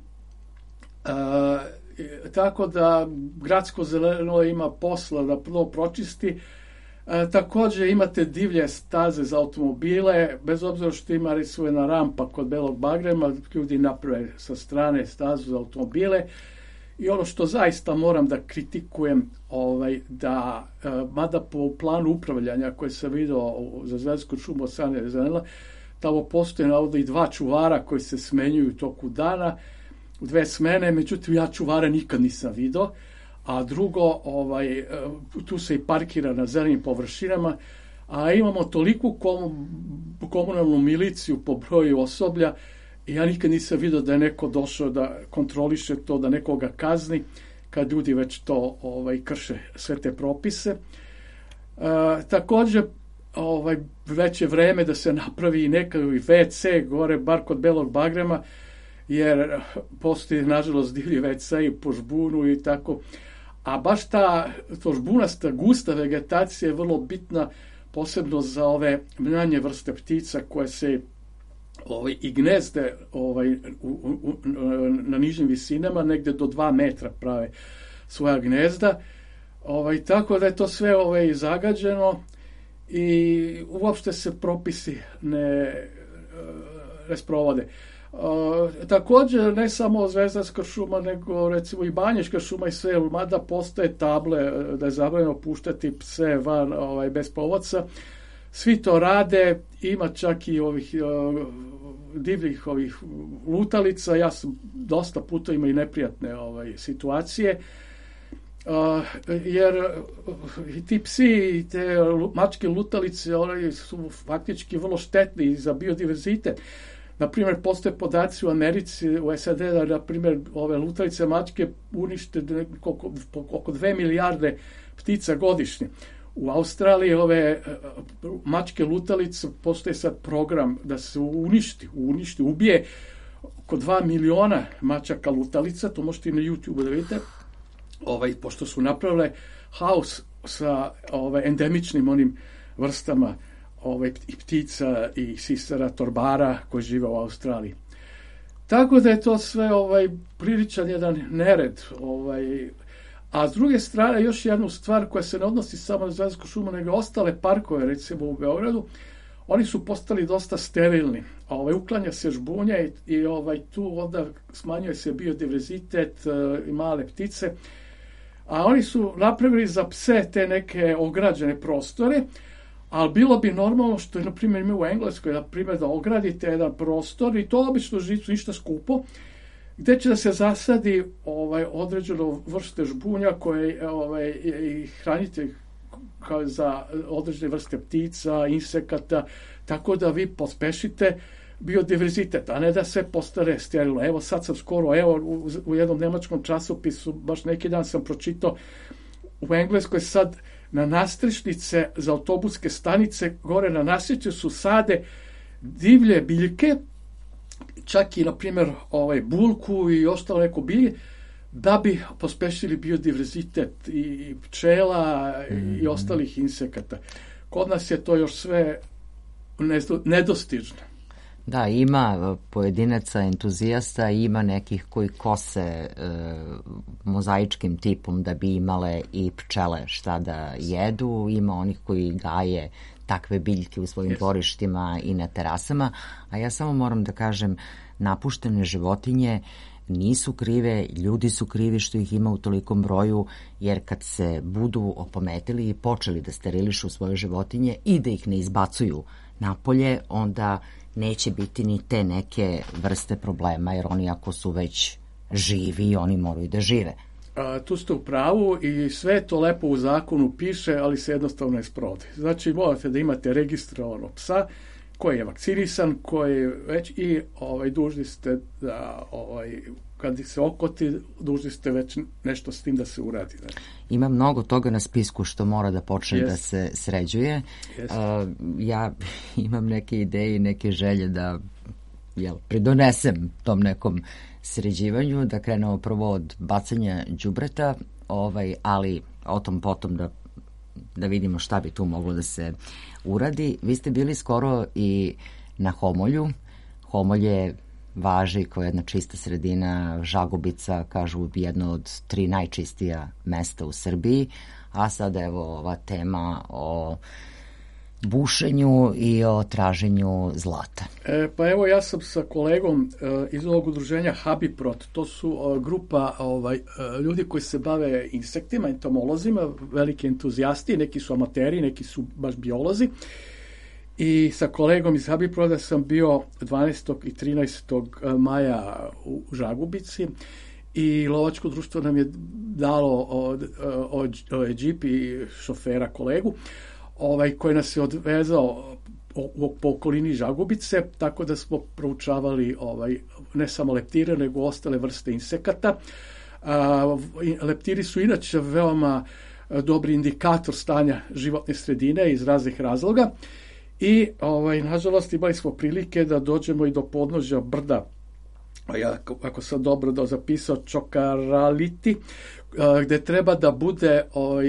Tako da gradsko zeleno ima posla da prvo pročisti. Također imate divlje staze za automobile, bez obzira što ima recimo jedna rampa kod Belog Bagrema, ljudi naprave sa strane stazu za automobile. I ono što zaista moram da kritikujem, da mada po planu upravljanja koje sam vidio za Zvezdarsku šumu od strane zelenila, tamo postoje navodno i 2 čuvara koji se smenjuju u toku dana, u 2 smene, međutim ja čuvara nikad nisam vidio. A drugo, tu se i parkira na zelenim površinama, a imamo toliku komunalnu miliciju po broju osoblja i ja nikad nisam vidio da je neko došao da kontroliše to, da nekoga kazni, kad ljudi već to krše sve te propise. Također, već je vreme da se napravi nekakav WC gore, bar kod Belog Bagrema, jer postoji, nažalost, divlji WC i po žbunu i tako. A baš ta žbunasta, gusta vegetacija je vrlo bitna, posebno za ove manje vrste ptica koje se i gnezde na nižim visinama, negde do 2 metra prave svoja gnezda. Tako da je to sve zagađeno i uopšte se propisi ne sprovode. Također ne samo Zvezdarska šuma, nego recimo i Banjiška šuma i sve, mada postoje table da je zabranjeno puštati pse van bez povodca. Svi to rade, ima čak i ovih divljih lutalica, ja sam dosta puta ima i neprijatne situacije, jer ti psi i te mačke lutalice oni su faktički vrlo štetni za biodiverzitet. Naprimjer, postoje podaci u Americi, u SAD, da, naprimjer, ove lutalice mačke unište oko 2 milijarde ptica godišnje. U Australiji ove mačke lutalice, postoje sad program da se uništi, ubije oko 2 miliona mačaka lutalica, to možete i na YouTube da vidite, pošto su napravile haos sa endemičnim onim vrstama i ptica i sisara, torbara koji žive u Australiji. Tako da je to sve priličan jedan nered. A s druge strane, još jednu stvar koja se ne odnosi samo na Zvezdarsku šumu, nego ostale parkove, recimo u Beogradu, oni su postali dosta sterilni. Uklanja se žbunje i tu onda smanjuje se biodiverzitet i male ptice. A oni su napravili za pse te neke ograđene prostore, ali bilo bi normalno što je, na primjer, mi u Engleskoj, na primjer, da ogradite jedan prostor i to obično žicu ništa skupo, gde će da se zasadi određeno vrste žbunja koje i hranite za određene vrste ptica, insekata, tako da vi pospešite biodiverzitet, a ne da sve postane sterilno. Evo sad sam skoro, u jednom nemačkom časopisu, baš neki dan sam pročitao, u Engleskoj sad na nastrešnice za autobuske stanice, gore na nasjeću su sade divlje biljke, čak i, na primjer, bulku i ostalo neko bilje, da bi pospešili biodiverzitet i pčela i ostalih insekata. Kod nas je to još sve nedostižno. Da, ima pojedinaca, entuzijasta, ima nekih koji kose mozaičkim tipom da bi imale i pčele šta da jedu, ima onih koji gaje takve biljke u svojim dvorištima i na terasama, a ja samo moram da kažem, napuštene životinje nisu krive, ljudi su krivi što ih ima u tolikom broju, jer kad se budu opametili i počeli da sterilišu svoje životinje i da ih ne izbacuju napolje, onda neće biti ni te neke vrste problema, jer oni ako su već živi, oni moraju da žive. Tu ste u pravu i sve to lepo u zakonu piše, ali se jednostavno ne sprovodi. Znači, morate da imate registrovanog psa koji je vakcinisan, koji već i dužni ste da kad se okoti, dužni ste već nešto s tim da se uradi. Znači. Ima mnogo toga na spisku što mora da počne da se sređuje. Ja imam neke ideje i neke želje da pridonesem tom nekom sređivanju, da krenemo prvo od bacanja đubreta, ali o tom potom da vidimo šta bi tu moglo da se uradi. Vi ste bili skoro i na Homolju. Homolje važi kao jedna čista sredina, Žagubica, kažu, jedno od 3 najčistija mesta u Srbiji, a sada evo ova tema o bušenju i o traženju zlata. Pa evo, ja sam sa kolegom iz ovog udruženja Habiprot, to su grupa ljudi koji se bave insektima, entomolozima, veliki entuzijasti, neki su amateri, neki su baš biolozi. I sa kolegom iz Habiproda sam bio 12. i 13. maja u Žagubici i lovačko društvo nam je dalo džip i šofera kolegu koji nas je odvezao po okolini Žagubice, tako da smo proučavali ne samo leptire, nego ostale vrste insekata. Leptiri su inače veoma dobri indikator stanja životne sredine iz raznih razloga. I, nažalost, imali smo prilike da dođemo i do podnožja brda, ako sam dobro zapisao, Čokaraliti, gde treba da bude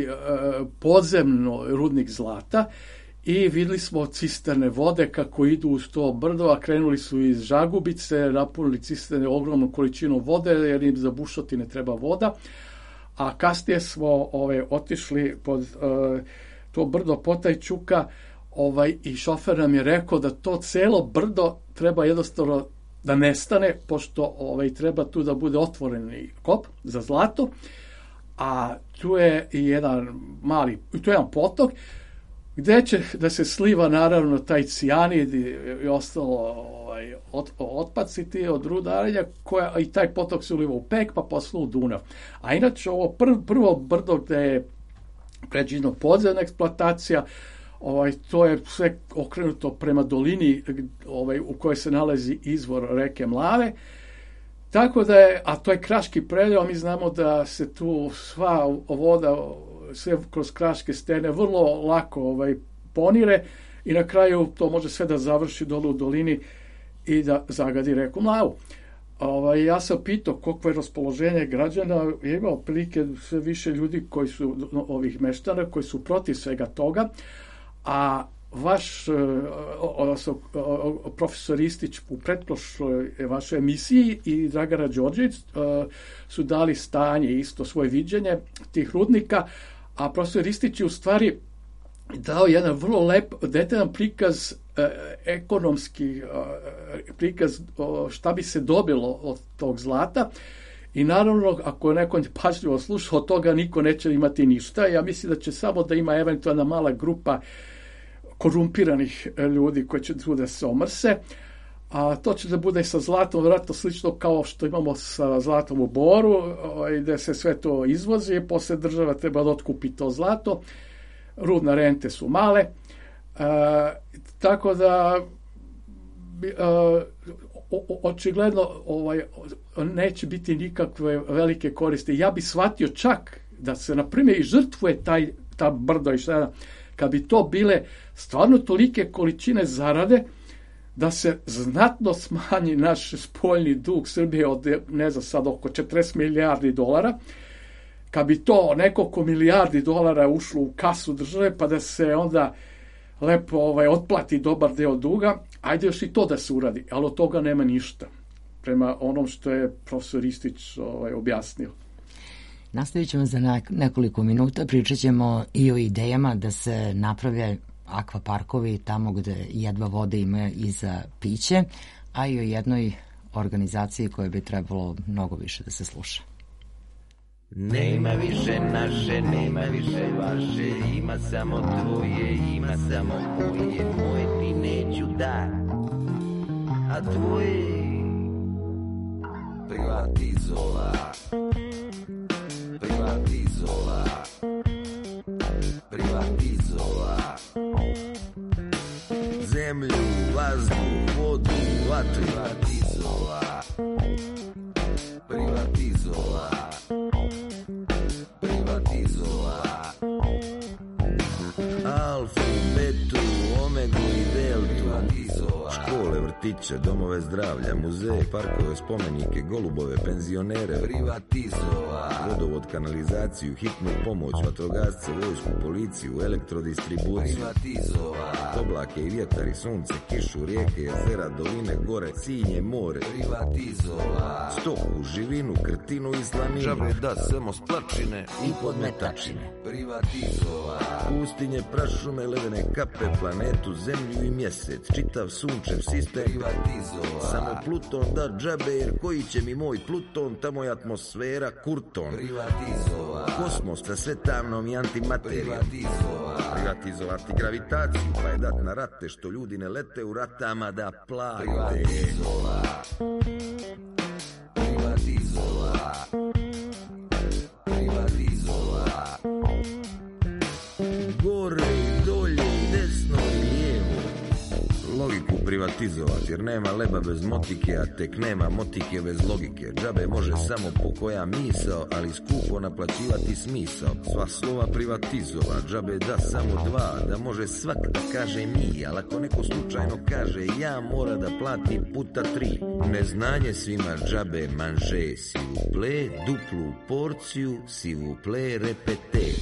podzemno rudnik zlata i videli smo cisterne vode kako idu uz to brdo, a krenuli su iz Žagubice, napunili cisterne ogromnu količinu vode, jer im za bušotine treba voda, a kasnije smo otišli pod to brdo Potajčuka, i šofer nam je rekao da to celo brdo treba jednostavno da nestane, pošto treba tu da bude otvoreni kop za zlato, a tu je i jedan potok gde će da se sliva naravno taj cijanid i ostalo otpaciti od rudarenja, i taj potok se uliva u Pek, pa posle u Dunav. A inače ovo prvo brdo gde je pređeno podzemna eksploatacija, to je sve okrenuto prema dolini u kojoj se nalazi izvor reke Mlave, tako da je, a to je Kraški predeo, mi znamo da se tu sva voda, sve kroz kraške stene vrlo lako ponire i na kraju to može sve da završi dole u dolini i da zagadi reku Mlavu. Ja sam pitao koliko je raspoloženje građana, je imao prilike sve više ljudi koji su ovih meštana, koji su protiv svega toga, a vaš profesor Ristić u pretprošloj vašoj emisiji i Dragana Đorđević su dali stanje, isto svoje viđenje tih rudnika, a profesor Ristić je u stvari dao jedan vrlo lep, detaljan prikaz, ekonomski prikaz šta bi se dobilo od tog zlata. I naravno, ako je neko pažljivo slušao, od toga niko neće imati ništa. Ja mislim da će samo da ima eventualna mala grupa korumpiranih ljudi koji će tu da se omrse. A to će da bude i sa zlatom, vjerojatno slično kao što imamo sa zlatom u Boru, gde se sve to izvozi, posle država treba da otkupi to zlato. Rudne rente su male, tako da očigledno neće biti nikakve velike koristi. Ja bi shvatio čak da se, na primjer, i žrtvuje ta brdo i šta, kad bi to bile stvarno tolike količine zarade, da se znatno smanji naš spoljni dug Srbije od, ne znam sad, oko 40 milijardi dolara, kad bi to nekoliko milijardi dolara ušlo u kasu države, pa da se onda lepo otplati dobar deo duga, ajde još i to da se uradi, ali od toga nema ništa, prema onom što je profesor Ristić objasnio. Nastavit ćemo za nekoliko minuta, pričat ćemo i o idejama da se naprave akvaparkovi tamo gde jedva vode ima i za piće, a i o jednoj organizaciji koja bi trebalo mnogo više da se sluša. Nema više naše, nema više vaše, ima samo tvoje, ima samo moje, moje ti neću da, a tvoje privatizola, privatizola, privatizola, zemlju, vazduh, vodu, vatru, privatizola, privatizola, privatizola, alfu, betu, omegu i deltu, privatizola, škole, vrtiće, domove zdravlja, muzeje, parkove, spomenike, golubove, penzionere, privatizola, vodovod, kanalizaciju, hitnu pomoć, vatrogasce, vojsku, policiju, elektrodistribuciju, privatizola, oblake i vjetar i sunce, kišu, rijeke, jezera, doline, gore, sinje, more, privatizola, stoku, živinu, krtinu i slaninu, žabe da samo splačine i podmetačine, privatizola, pustinje, prašume, ledene kape, planetu, zemlju i mjesec, čitav sunčev sistem, privatizola, samo Pluton da džabe, jer koji će mi moj Pluton, tamo je atmosfera kurton, privatizola, kosmos sa svetamnom i antimaterijom, privatizola, privatizovati gravitaciju, pa je dat na rate što ljudi ne lete u ratama da plate, privatizola, privatizola, privatizola, gore i dolje, desno i lijevo, logiku privatizovati, jer nema leba bez motike, a tek nema motike bez logike. Džabe može samo po koja misao, ali skupo naplaćivati smisao. Sva slova privatizova, džabe da samo dva, da može svak da kaže mi, ali ako neko slučajno kaže ja, mora da plati puta 3. Neznanje svima džabe manže, si vous plaît, duplu porciju, si vous plaît, repete.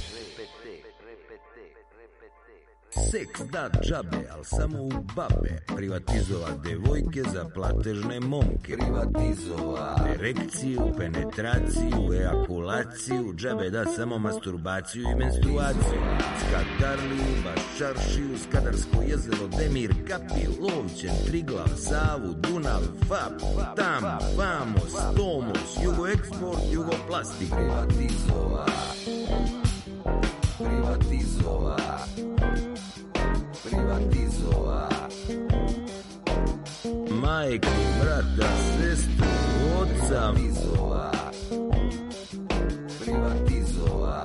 Seks da džabe, al samo u babe. Privatizova devojke za platežne momke. Privatizova erekciju, penetraciju, ejakulaciju. Džabe da samo masturbaciju i menstruaciju. Skadarliju, Baščaršiju, Skadarsko jezero, Demir, Kapiju, Lovćen, Triglav, Savu, Dunav, Fap, Tam, Vamos, Tomos, Jugoeksport, Jugoplastik. Privatizova, privatizova, privatizova, majku, brata, sestru, oca, privatizova, privatizova,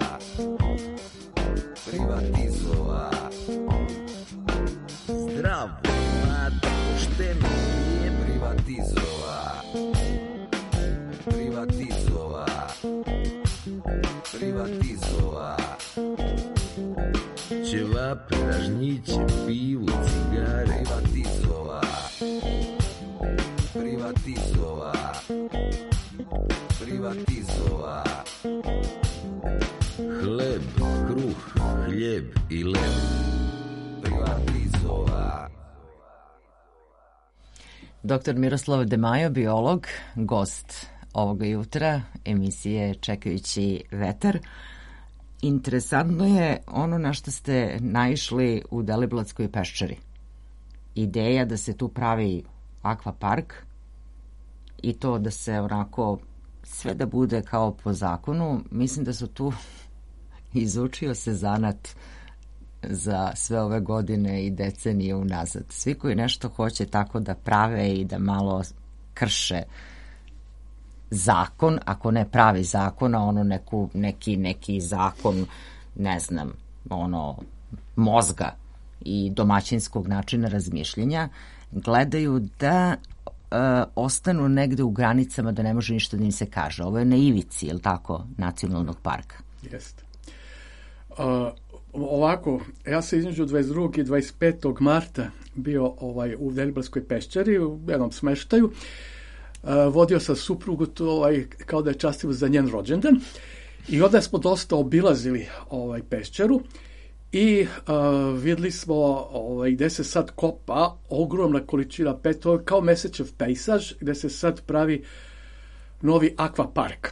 privatizova, zdravo, mlado, pošteno je privatizova, privatizova, privatizova, ćevape, ražnjiće, pivu, cigare, privatizova, privatizova, privatizova, hleb, kruh, hljeb i leb, privatizova. Dr. Miroslav Demajo, biolog, gost ovoga jutra emisije Čekajući vetar. Interesantno je ono na što ste naišli u Deliblatskoj peščari. Ideja da se tu pravi akvapark i to da se onako sve da bude kao po zakonu. Mislim da su tu izučio se zanat za sve ove godine i decenije unazad. Svi koji nešto hoće tako da prave i da malo krše zakon, ako ne pravi zakon, a ono neki zakon, ne znam, ono, mozga i domaćinskog načina razmišljenja, gledaju da ostanu negde u granicama da ne može ništa da im se kaže. Ovo je na ivici, je li tako, nacionalnog parka? Jeste. Ovako, ja sam između 22. i 25. marta bio u Deliblatskoj peščari, u jednom smeštaju. Vodio sam suprugu to kao da je častivo za njen rođendan. I onda smo dosta obilazili peščaru i videli smo gde se sad kopa ogromna količina peta, to je kao Mesečev pejsaž gde se sad pravi novi akvapark.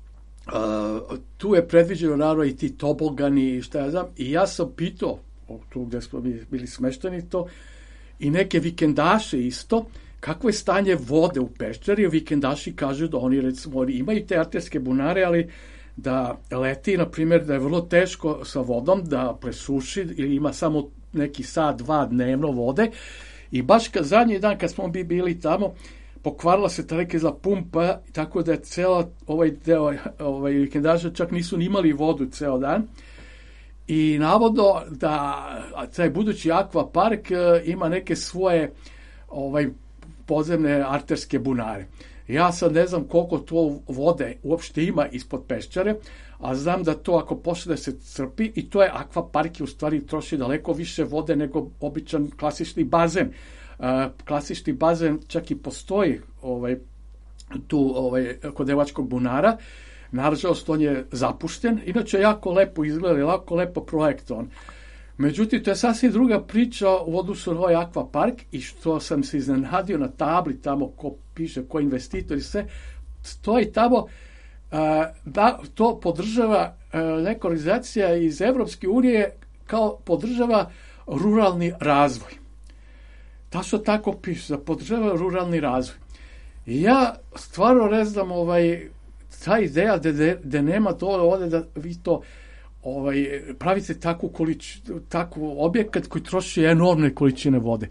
Tu je predviđeno naravno i ti tobogani i šta ja znam, i ja sam pitao tu gde smo bili smešteni to i neke vikendaše isto, kakvo je stanje vode u peščari. Vikendaši kažu da oni recimo imaju te arterske bunare, ali da leti, na primjer, da je vrlo teško sa vodom da presuši ili ima samo neki sat, 2 dnevno vode. I baš zadnji dan kad smo bili tamo, pokvarila se ta neka pumpa, tako da je cela ovaj deo vikendaša čak nisu ni imali vodu ceo dan. I navodno da taj budući akvapark ima neke svoje podzemne arterske bunare. Ja sad ne znam koliko to vode uopšte ima ispod peščare, a znam da to ako počne da se crpi, i to je akvapark, u stvari troši daleko više vode nego običan klasični bazen. Klasični bazen čak i postoji tu kod Evačkog bunara. Nažalost, on je zapušten, inače jako lepo izgleda, jako lepo projektovan. Međutim, to je sasvim druga priča u odnosu na ovaj akvapark, i što sam se iznenadio na tabli tamo ko piše, ko investitor i sve, stoji tamo da to podržava neka organizacija iz Evropske unije kao podržava ruralni razvoj. Tačno tako piše, da podržava ruralni razvoj. I ja stvarno ne znam, ta ideja da nema to ovde da vi to pravite takvu objekat koji troši enormne količine vode.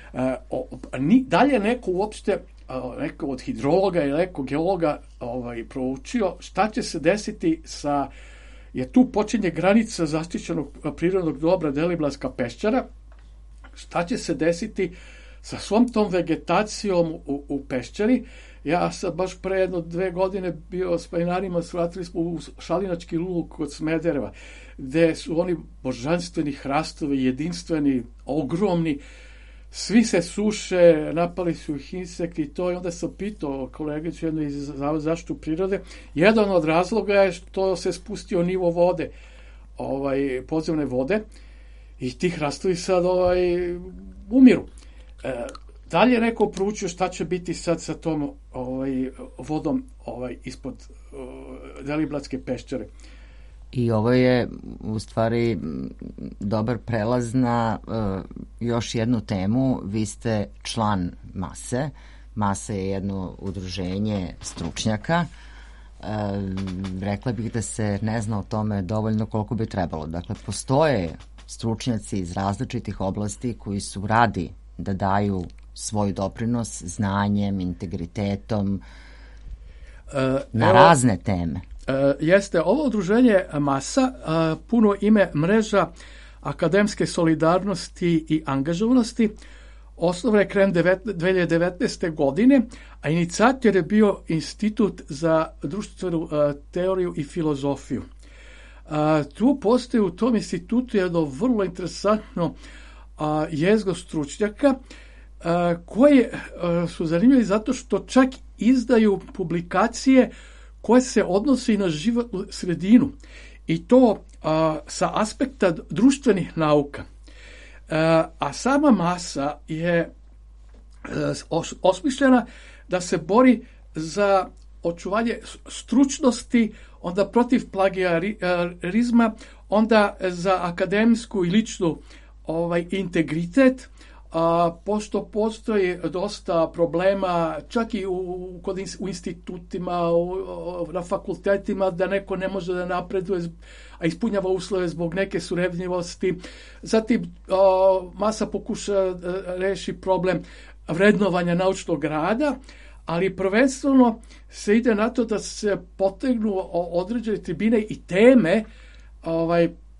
Dalje neko uopšte, neko od hidrologa ili neko geologa proučio šta će se desiti jer tu počinje granica zaštićenog prirodnog dobra Deliblatska peščara, šta će se desiti sa svom tom vegetacijom u peščari. Ja sam baš pre 1-2 godine bio s planinarima, svratili smo u Šalinački luk kod Smedereva, gde su oni božanstveni hrastovi, jedinstveni, ogromni, svi se suše, napali su ih insekti i to, i onda sam pitao kolegicu jednu iz Zavoda za zaštitu prirode, jedan od razloga je što se spustio nivo vode, podzemne vode, i ti hrastovi sad umiru. Dalje neko proučio šta će biti sad sa tom vodom ispod Deliblatske peščare. I ovo je u stvari dobar prelaz na još jednu temu. Vi ste član MASE. MASE je jedno udruženje stručnjaka. Rekla bih da se ne zna o tome dovoljno koliko bi trebalo. Dakle, postoje stručnjaci iz različitih oblasti koji su radi da daju svoj doprinos znanjem, integritetom na razne teme. Jeste, ovo udruženje MASA, puno ime Mreža akademske solidarnosti i angažovanosti, osnovan je krajem 2019. godine, a inicijator je bio Institut za društvenu teoriju i filozofiju. Tu postoji u tom institutu jedno vrlo interesantno jezgro stručnjaka koje su zanimljivi zato što čak izdaju publikacije koje se odnose i na životnu sredinu, i to sa aspekta društvenih nauka. A sama MASA je osmišljena da se bori za očuvanje stručnosti, onda protiv plagijarizma, onda za akademsku i ličnu integritet, pošto postoji dosta problema čak i u institutima, na fakultetima, da neko ne može da napreduje, a ispunjava uslove zbog neke surevnjivosti. Zatim MASA pokuša reši problem vrednovanja naučnog rada, ali prvenstveno se ide na to da se potegnu određene tribine i teme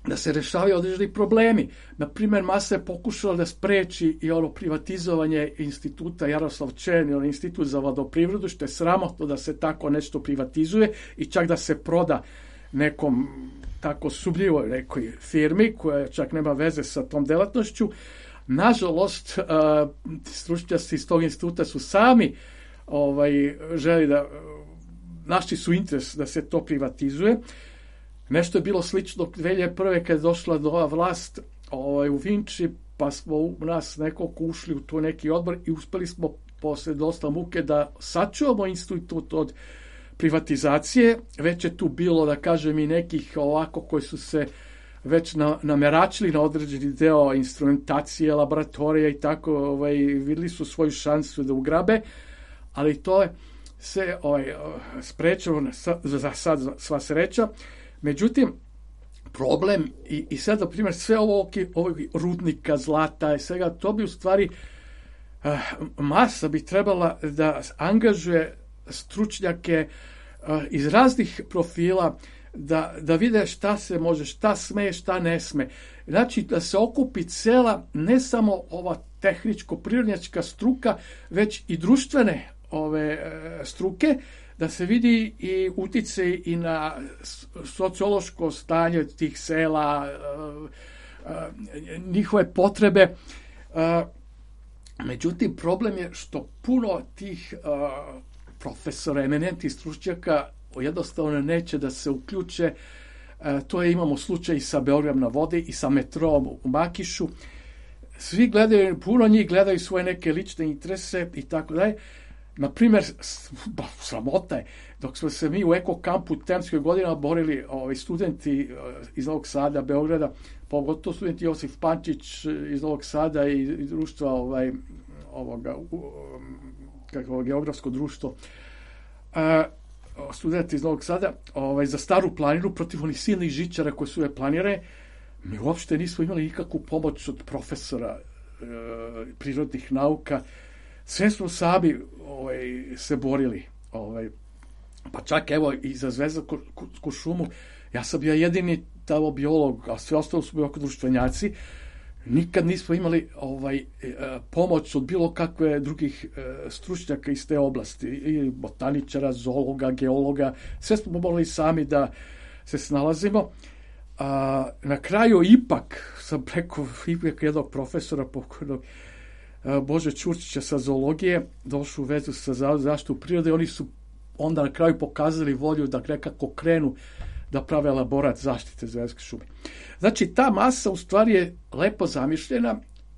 da se rešavaju određeni problemi. Na primjer, masa je pokušala da spreči i ono privatizovanje instituta Jaroslav Černi, institut za vodoprivredu, što je sramotno da se tako nešto privatizuje i čak da se proda nekom tako sumnjivoj nekoj firmi koja čak nema veze sa tom delatnošću. Nažalost, stručnjaci iz tog instituta su sami želi da našli su interes da se to privatizuje. Nešto je bilo slično 2001. kad je došla nova vlast u Vinči, pa smo u nas nekoliko ušli u to neki odbor i uspeli smo posle dosta muke da sačuvamo institut od privatizacije. Već je tu bilo, da kažem, i nekih ovako koji su se već nameračili na određeni deo instrumentacije, laboratorija i tako, vidjeli su svoju šansu da ugrabe, ali to je se sprečilo za sad sva sreća. Međutim, problem i sad, na primjer, sve ovog rudnika, zlata i svega, to bi u stvari masa bi trebala da angažuje stručnjake iz raznih profila, da vide šta se može, šta sme, šta ne sme. Znači, da se okupi cela, ne samo ova tehničko-prirodnjačka struka, već i društvene struke, da se vidi i uticaj i na sociološko stanje tih sela, njihove potrebe. Međutim, problem je što puno tih profesora, eminentnih stručnjaka jednostavno neće da se uključe. To je, imamo slučaj i sa Beogradom na vodi i sa metrom u Makišu. Svi gledaju, puno njih gledaju svoje neke lične interese i tako dalje. Na primjer, sramota je, dok smo se mi u Eko kampu Temskoj godina borili studenti iz Novog Sada, Beograda, pogotovo studenti Josif Pančić iz Novog Sada i društva geografsko društvo, studenti iz Novog Sada, za Staru planinu protiv onih silnih žičara koje su je planirane. Mi uopšte nismo imali nikakvu pomoć od profesora prirodnih nauka. Sve smo sami se borili. Pa čak evo i za Zvezdarsku šumu, ja sam bio jedini tamo biolog, a sve ostalo su bili oko društvenjaci. Nikad nismo imali pomoć od bilo kakve drugih stručnjaka iz te oblasti, i botaničara, zoologa, geologa. Sve smo morali sami da se snalazimo. Na kraju ipak sam preko jednog profesora pokojnog Bože Ćurčića sa zoologije došao u vezu sa Zavodom za zaštitu prirode. Oni su onda na kraju pokazali volju da nekako krenu da prave elaborat zaštite Zvezdarske šume. Znači, ta masa u stvari je lepo zamišljena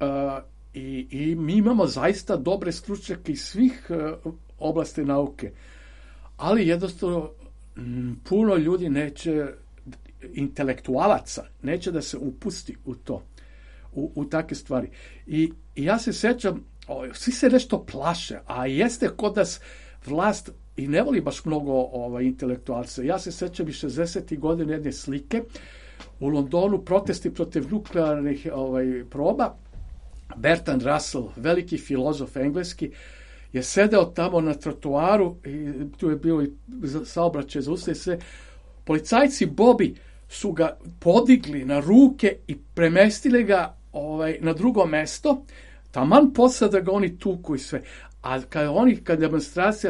i mi imamo zaista dobre stručnjake iz svih oblasti nauke, ali jednostavno puno ljudi neće, intelektualaca, neće da se upusti u to, u takve stvari. I ja se sećam, svi se nešto plaše, a jeste kod nas vlast i ne voli baš mnogo intelektualca. Ja se sećam i 60. godine jedne slike u Londonu, protesti protiv nuklearnih proba. Bertrand Russell, veliki filozof engleski, je sedeo tamo na trotoaru i tu je bio i saobraćaj zaustavljen se. Policajci Bobby su ga podigli na ruke i premestili ga na drugo mesto, taman posle da ga oni tuku i sve. A kad demonstracija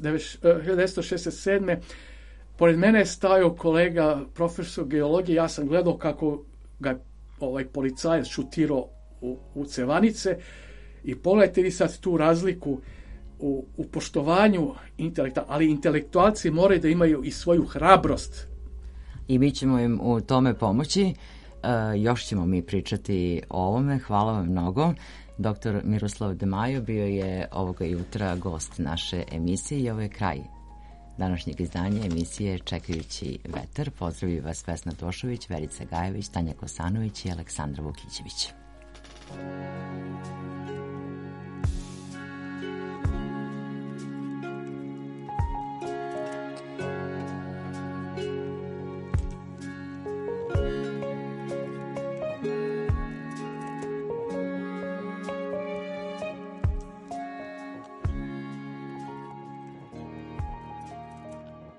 1967. pored mene je stajao kolega, profesor geologije, ja sam gledao kako ga policajac šutirao u cevanice i pogledajte vi sad tu razliku u poštovanju intelekta, ali intelektualci moraju da imaju i svoju hrabrost. I mi ćemo im u tome pomoći. Još ćemo mi pričati o ovome. Hvala vam mnogo. Dr. Miroslav Demajo bio je ovoga jutra gost naše emisije i ovo je kraj današnjeg izdanja emisije Čekajući vetar. Pozdravljaju vas Vesna Tošović, Verica Gajević, Tanja Kosanović i Aleksandra Vukićević.